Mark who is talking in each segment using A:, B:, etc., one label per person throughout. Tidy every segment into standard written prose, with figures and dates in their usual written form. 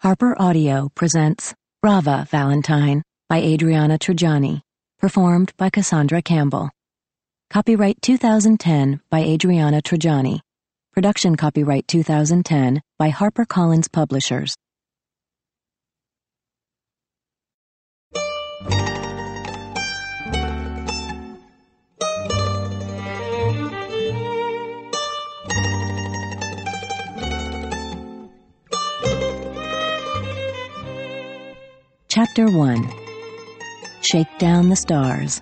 A: Harper Audio presents Brava Valentine by Adriana Trigiani, performed by Cassandra Campbell. Copyright 2010 by Adriana Trigiani. Production copyright 2010 by HarperCollins Publishers. Chapter 1. Shake Down the Stars.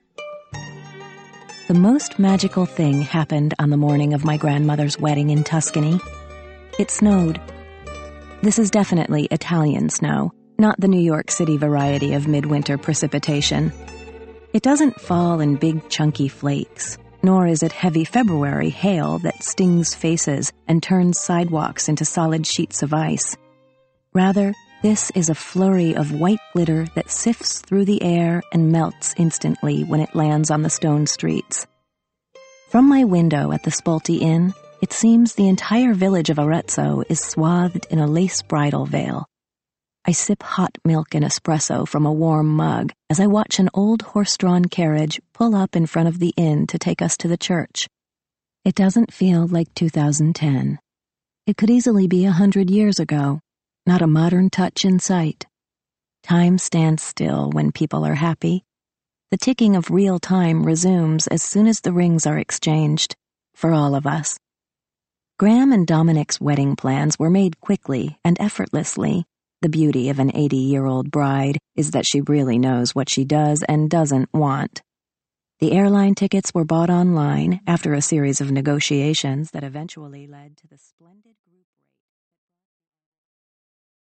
A: The most magical thing happened on the morning of my grandmother's wedding in Tuscany. It snowed. This is definitely Italian snow, not the New York City variety of midwinter precipitation. It doesn't fall in big chunky flakes, nor is it heavy February hail that stings faces and turns sidewalks into solid sheets of ice. Rather, this is a flurry of white glitter that sifts through the air and melts instantly when it lands on the stone streets. From my window at the Spolti Inn, it seems the entire village of Arezzo is swathed in a lace bridal veil. I sip hot milk and espresso from a warm mug as I watch an old horse-drawn carriage pull up in front of the inn to take us to the church. It doesn't feel like 2010. It could easily be 100 years ago. Not a modern touch in sight. Time stands still when people are happy. The ticking of real time resumes as soon as the rings are exchanged, for all of us. Graham and Dominic's wedding plans were made quickly and effortlessly. The beauty of an 80-year-old bride is that she really knows what she does and doesn't want. The airline tickets were bought online after a series of negotiations that eventually led to the splendid